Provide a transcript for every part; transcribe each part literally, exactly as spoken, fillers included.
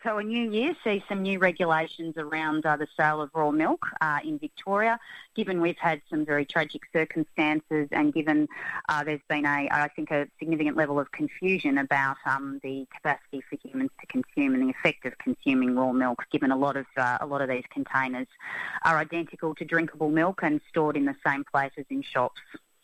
So a new year sees some new regulations around uh, the sale of raw milk uh, in Victoria, given we've had some very tragic circumstances and given uh, there's been, a, I think, a significant level of confusion about um, the capacity for humans to consume and the effect of consuming raw milk, given a lot of uh, a lot of these containers are identical to drinkable milk and stored in the same places in shops.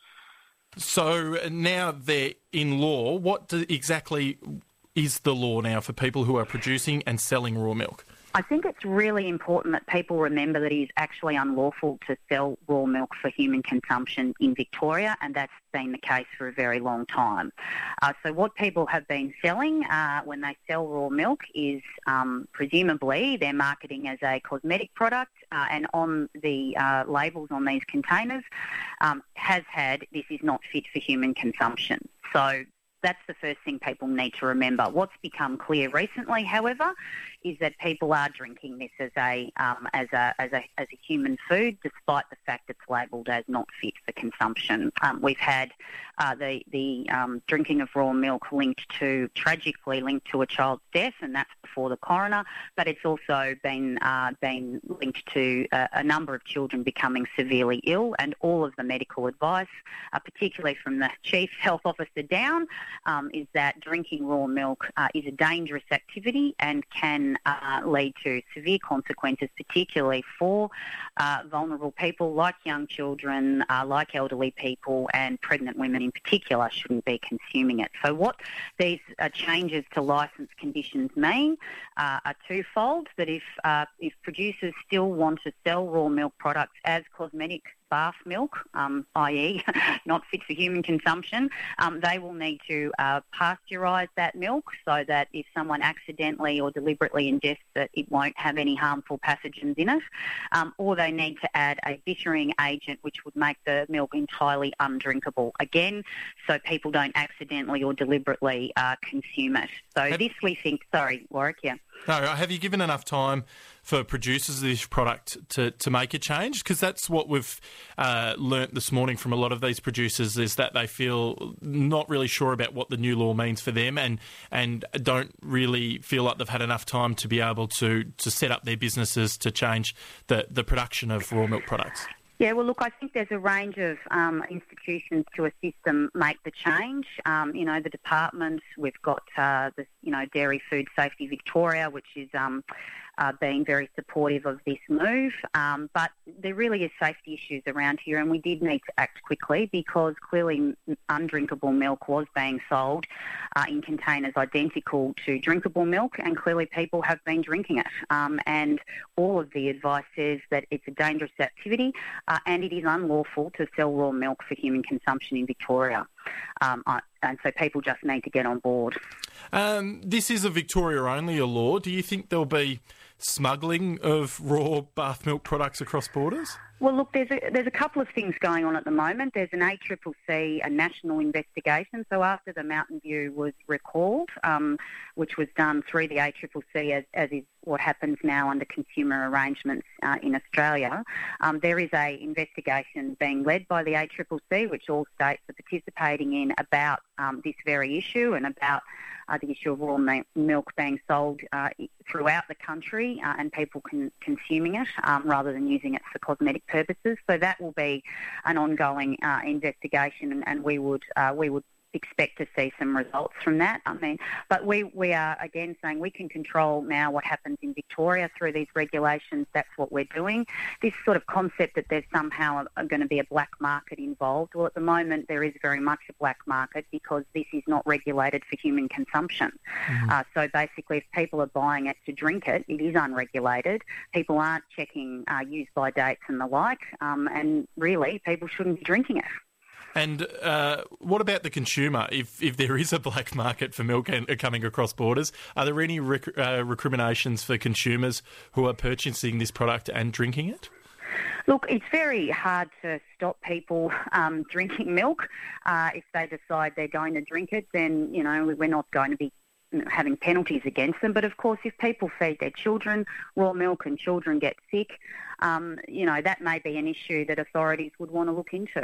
So now they're in law. What do, exactly is the law now for people who are producing and selling raw milk? I think it's really important that people remember that it is actually unlawful to sell raw milk for human consumption in Victoria, and that's been the case for a very long time. Uh, so what people have been selling uh, when they sell raw milk is um, presumably they're marketing as a cosmetic product, uh, and on the uh, labels on these containers um, has had, this is not fit for human consumption. So that's the first thing people need to remember. What's become clear recently, however, is that people are drinking this as a um, as a as a as a human food, despite the fact it's labelled as not fit for consumption. Um, we've had uh, the the um, drinking of raw milk linked to tragically linked to a child's death, and that's before the coroner. But it's also been uh, been linked to a, a number of children becoming severely ill, and all of the medical advice, uh, particularly from the chief health officer down, um, is that drinking raw milk uh, is a dangerous activity and can Uh, lead to severe consequences, particularly for uh, vulnerable people like young children, uh, like elderly people, and pregnant women in particular shouldn't be consuming it. So what these uh, changes to licence conditions mean uh, are twofold, that if, uh, if producers still want to sell raw milk products as cosmetic bath milk, um, that is not fit for human consumption, um, they will need to uh, pasteurise that milk so that if someone accidentally or deliberately ingests it, it won't have any harmful pathogens in it, um, or they need to add a bittering agent which would make the milk entirely undrinkable, again, so people don't accidentally or deliberately uh, consume it. So have, this we think, sorry, Warwick, yeah. No, have you given enough time for producers of this product to, to make a change? Because that's what we've uh, learnt this morning from a lot of these producers, is that they feel not really sure about what the new law means for them and and don't really feel like they've had enough time to be able to, to set up their businesses to change the, the production of raw milk products. Yeah, well, look, I think there's a range of um, institutions to assist them make the change. Um, you know, the department, we've got uh, the, you know, Dairy Food Safety Victoria, which is um, uh, being very supportive of this move. Um, but there really is safety issues around here, and we did need to act quickly because clearly undrinkable milk was being sold uh, in containers identical to drinkable milk, and clearly people have been drinking it. Um, and all of the advice says that it's a dangerous activity. Uh, and it is unlawful to sell raw milk for human consumption in Victoria. Um, I, and so people just need to get on board. Um, this is a Victoria-only law. Do you think there'll be smuggling of raw bath milk products across borders? Well, look, there's a, there's a couple of things going on at the moment. There's an A C C C, a national investigation. So after the Mountain View was recalled, um, which was done through the A C C C, as, as is what happens now under consumer arrangements uh, in Australia, um, there is a investigation being led by the A C C C, which all states are participating in, about um, this very issue and about uh, the issue of raw milk being sold uh, throughout the country uh, and people con- consuming it um, rather than using it for cosmetic purposes. So that will be an ongoing uh, investigation, and, and we would uh, we would expect to see some results from that. I mean, but we, we are again saying we can control now what happens in Victoria through these regulations. That's what we're doing. This sort of concept that there's somehow a, a going to be a black market involved. Well, at the moment there is very much a black market because this is not regulated for human consumption. Mm-hmm. Uh, so basically, if people are buying it to drink it, it is unregulated. People aren't checking uh, use-by dates and the like, um, and really people shouldn't be drinking it. And uh, what about the consumer? If if there is a black market for milk and, uh, coming across borders, are there any rec- uh, recriminations for consumers who are purchasing this product and drinking it? Look, it's very hard to stop people um, drinking milk. Uh, if they decide they're going to drink it, then, you know, we're not going to be having penalties against them. But of course, if people feed their children raw milk and children get sick, um, you know, that may be an issue that authorities would want to look into.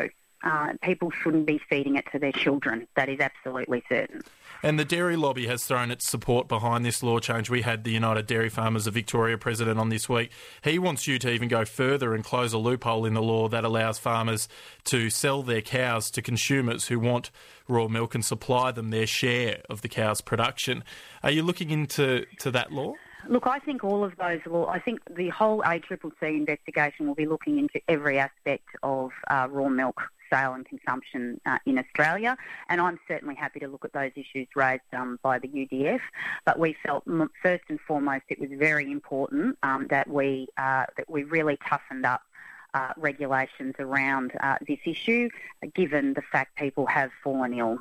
Uh, people shouldn't be feeding it to their children. That is absolutely certain. And the dairy lobby has thrown its support behind this law change. We had the United Dairy Farmers of Victoria president on this week. He wants you to even go further and close a loophole in the law that allows farmers to sell their cows to consumers who want raw milk and supply them their share of the cow's production. Are you looking into to that law? Look, I think all of those law. I think the whole A C C C investigation will be looking into every aspect of uh, raw milk sale and consumption uh, in Australia, and I'm certainly happy to look at those issues raised um, by the U D F. But we felt m- first and foremost it was very important um, that we uh, that we really toughened up uh, regulations around uh, this issue, given the fact people have fallen ill.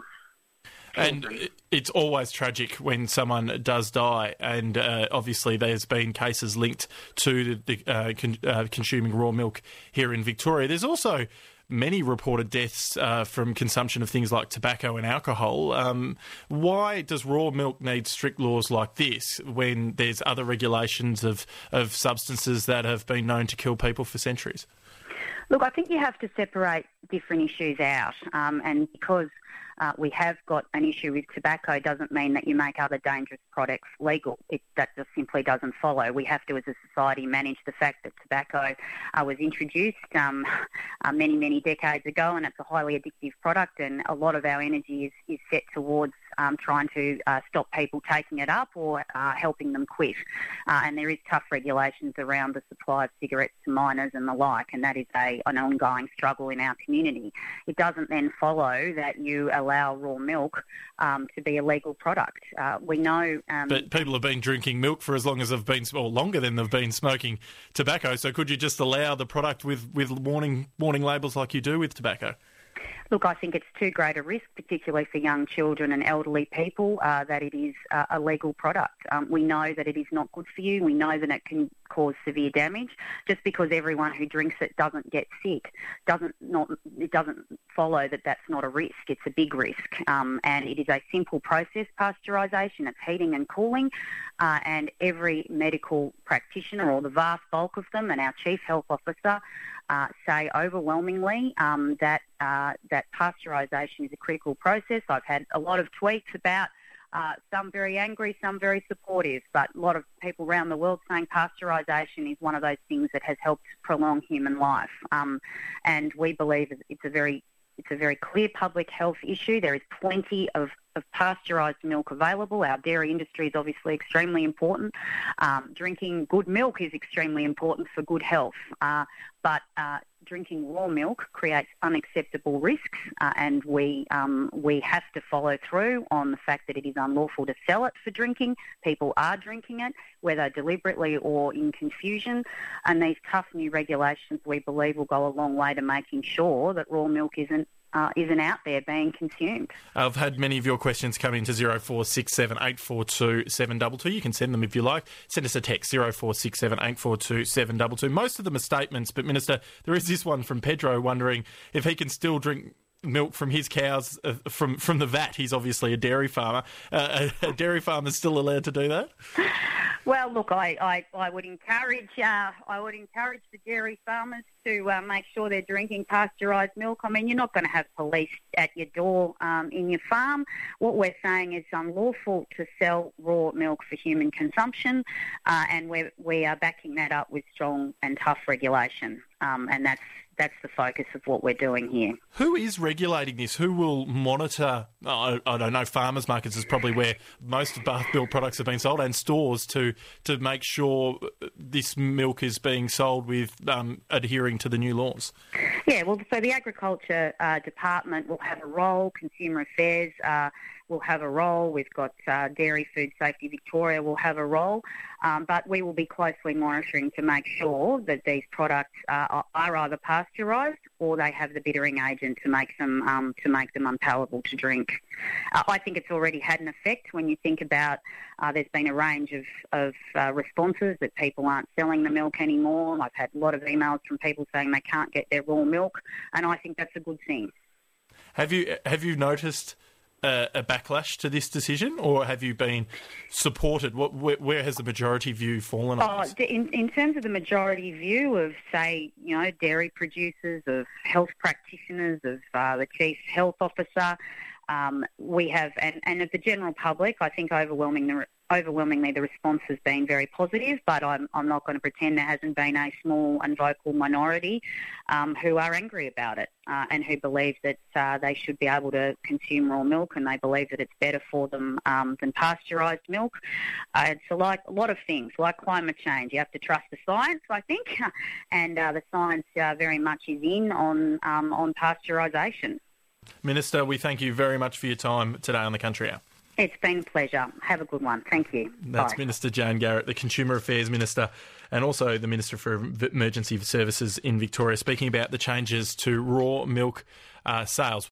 And it's always tragic when someone does die, and uh, obviously there's been cases linked to the uh, con- uh, consuming raw milk here in Victoria. There's also many reported deaths uh, from consumption of things like tobacco and alcohol. Um, why does raw milk need strict laws like this when there's other regulations of, of substances that have been known to kill people for centuries? Look, I think you have to separate different issues out, um, and because Uh, we have got an issue with tobacco doesn't mean that you make other dangerous products legal. It, that just simply doesn't follow. We have to, as a society, manage the fact that tobacco uh, was introduced um, uh, many, many decades ago, and it's a highly addictive product, and a lot of our energy is, is set towards um, trying to uh, stop people taking it up or uh, helping them quit. Uh, and there is tough regulations around the supply of cigarettes to minors and the like, and that is a, an ongoing struggle in our community. It doesn't then follow that you allow raw milk um, to be a legal product. Uh, we know... Um, but people have been drinking milk for as long as they've been, or longer than they've been smoking tobacco, so could you just allow the product with, with warning warning labels like you do with tobacco? Look, I think it's too great a risk, particularly for young children and elderly people, uh, that it is uh, a legal product. Um, we know that it is not good for you. We know that it can cause severe damage. Just because everyone who drinks it doesn't get sick, doesn't not it doesn't follow that that's not a risk. It's a big risk, um, and it is a simple process. Pasteurisation, it's heating and cooling, uh, and every medical practitioner, or the vast bulk of them, and our chief health officer, Uh, say overwhelmingly um, that uh, that pasteurisation is a critical process. I've had a lot of tweets about uh, some very angry, some very supportive, but a lot of people around the world saying pasteurisation is one of those things that has helped prolong human life. Um, and we believe it's a very It's a very clear public health issue. There is plenty of, of pasteurised milk available. Our dairy industry is obviously extremely important. Um, drinking good milk is extremely important for good health. Uh, but uh, drinking raw milk creates unacceptable risks, uh, and we um, we have to follow through on the fact that it is unlawful to sell it for drinking. People are drinking it, whether deliberately or in confusion. And these tough new regulations, we believe, will go a long way to making sure that raw milk isn't Uh, isn't out there being consumed. I've had many of your questions come into zero four six seven eight four two seven two two. You can send them if you like. Send us a text, zero four six seven eight four two seven two two. Most of them are statements, but Minister, there is this one from Pedro wondering if he can still drink milk from his cows uh, from, from the vat. He's obviously a dairy farmer. Uh, a, a dairy farmer is still allowed to do that? Well, look, I, I, I would encourage uh, I would encourage the dairy farmers to uh, make sure they're drinking pasteurised milk. I mean, you're not going to have police at your door um, in your farm. What we're saying is it's unlawful to sell raw milk for human consumption, uh, and we we are backing that up with strong and tough regulation, um, and that's that's the focus of what we're doing here. Who is regulating this? Who will monitor, oh, I, I don't know, farmers markets is probably where most of Bath Built products have been sold, and stores to, to make sure this milk is being sold with um, adhering to the new laws? Yeah, well, so the Agriculture uh, Department will have a role, Consumer Affairs uh, will have a role, we've got uh, Dairy Food Safety Victoria will have a role, um, but we will be closely monitoring to make sure that these products uh, are either pasteurised or they have the bittering agent to make them um, to make them unpalatable to drink. Uh, I think it's already had an effect when you think about uh, there's been a range of, of uh, responses that people aren't selling the milk anymore. I've had a lot of emails from people saying they can't get their raw milk, and I think that's a good thing. Have you have you noticed a, a backlash to this decision, or have you been supported? What, where, where has the majority view fallen on Oh, this? in, in terms of the majority view of, say, you know, dairy producers, of health practitioners, of uh, the chief health officer, um, we have, and, and of the general public, I think overwhelming the, overwhelmingly the response has been very positive, but I'm, I'm not going to pretend there hasn't been a small and vocal minority um, who are angry about it uh, and who believe that uh, they should be able to consume raw milk, and they believe that it's better for them um, than pasteurised milk. Uh, it's a, like, a lot of things, like climate change. You have to trust the science, I think, and uh, the science uh, very much is in on, um, on pasteurisation. Minister, we thank you very much for your time today on the Country Hour. It's been a pleasure. Have a good one. Thank you. That's Bye. Minister Jane Garrett, the Consumer Affairs Minister, and also the Minister for Emergency Services in Victoria, speaking about the changes to raw milk uh, sales.